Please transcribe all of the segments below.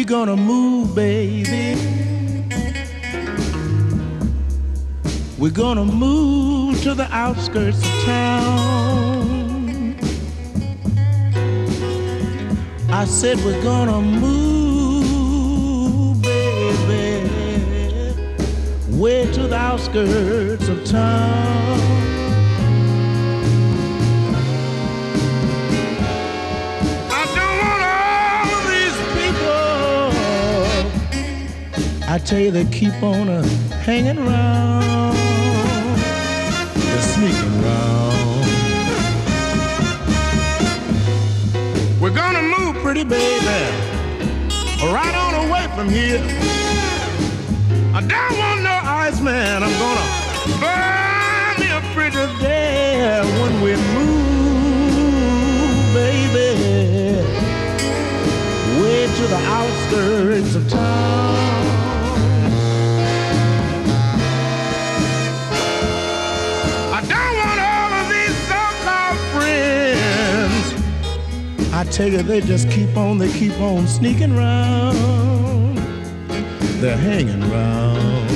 gonna move, baby. We're gonna move to the outskirts of town. I said we're gonna move, baby, way to the outskirts of town. I don't want all of these people, I tell you, they keep on hanging around. They're sneaking around. We're gonna move, pretty baby, right on away from here. I don't want no ice, man. I'm gonna buy me a pretty day when we move, baby, way to the outskirts of town. I tell you, they keep on sneaking around. They're hanging around.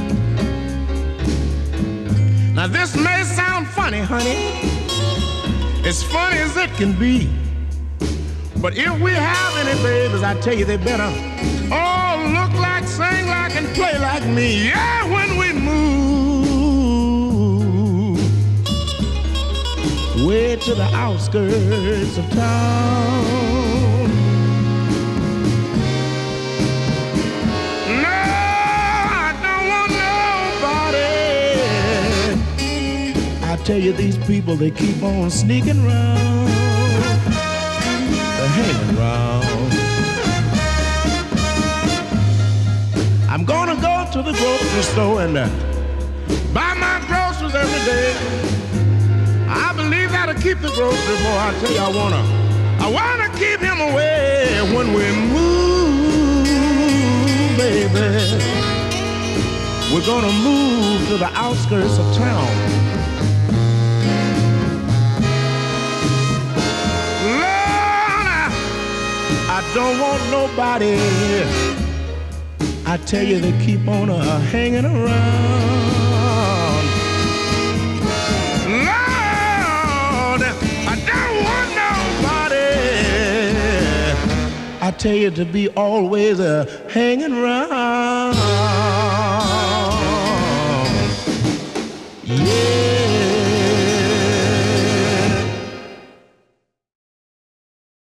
Now this may sound funny, honey. As funny as it can be. But if we have any babies, I tell you, they better all look like, sing like, and play like me. Yeah, when we move way to the outskirts of town. No, I don't want nobody. I tell you, these people, they keep on sneaking around. They're hanging around. I'm gonna go to the grocery store and buy my groceries every day. I believe that'll keep the grocery boy. I tell you, I wanna keep him away when we move, baby. We're gonna move to the outskirts of town. Lord, I don't want nobody. I tell you, they keep on hanging around. I tell you, to be always hanging around. Yeah.